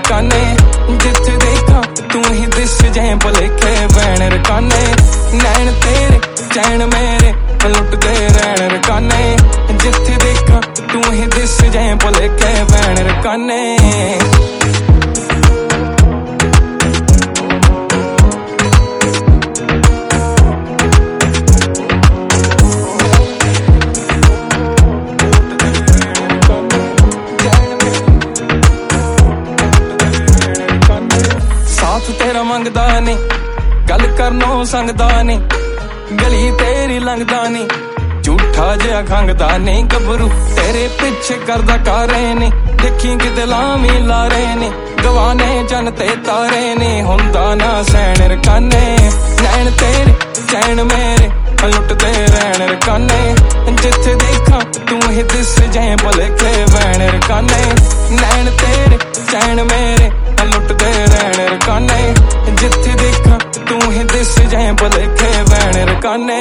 रकाने जिथे देखा तू ही दिस जाए भुलेखे बैण रकाने नैन तेरे चैन मेरे लुटदे रहन रकाने जिथे देखा तू ही दिस जाए भुलेखे बैण रकाने तेरा मंगदा ने गल करनो संगदा ने गली तेरी लंघदा ने झूठा जिहा खंघदा ने गबरू तेरे पिछे करदा कारे ने देखी किते लामी लारे ने गवाने जन ते तारे ने हुंदा ना सैन रकाने नैन तेरे चैन मेरे लुटदे रहन रकाने जिथे देखा तू ही दिस जाए भुलेखे बैण रकाने नैन तेरे चैन मेरे लुटदे रहन रकाने जिथे देखा तू ही दिस जाए भुलेखे बैण रकाने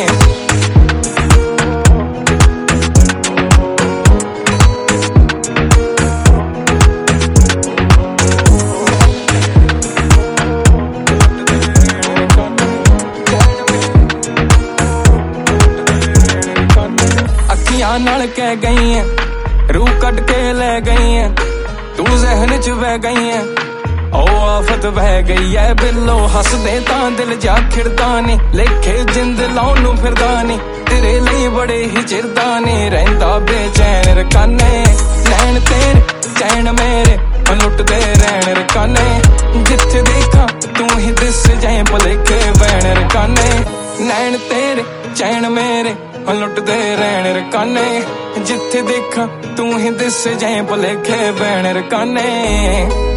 अखियां नाल कह गई है रूह कट के ले गई है तू जहन च बह गई है ओ आफत बह गई है बिल्लो हसदे तां दिल जा खिड़दा ने लेखे जिंद लाउन नू फिरदा ने तेरे लिए बड़े ही चिरदा ने रहिंदा बेचैन रकाने नैन तेरे चैन मेरे लुटदे रहन रकाने जिथे देखा तू ही दिस जाए भुलेखे बैण रकाने नैन तेरे चैन मेरे लुटदे रहन रकाने जिथे देखा तू ही दिस जाए भुलेखे बैण रकाने।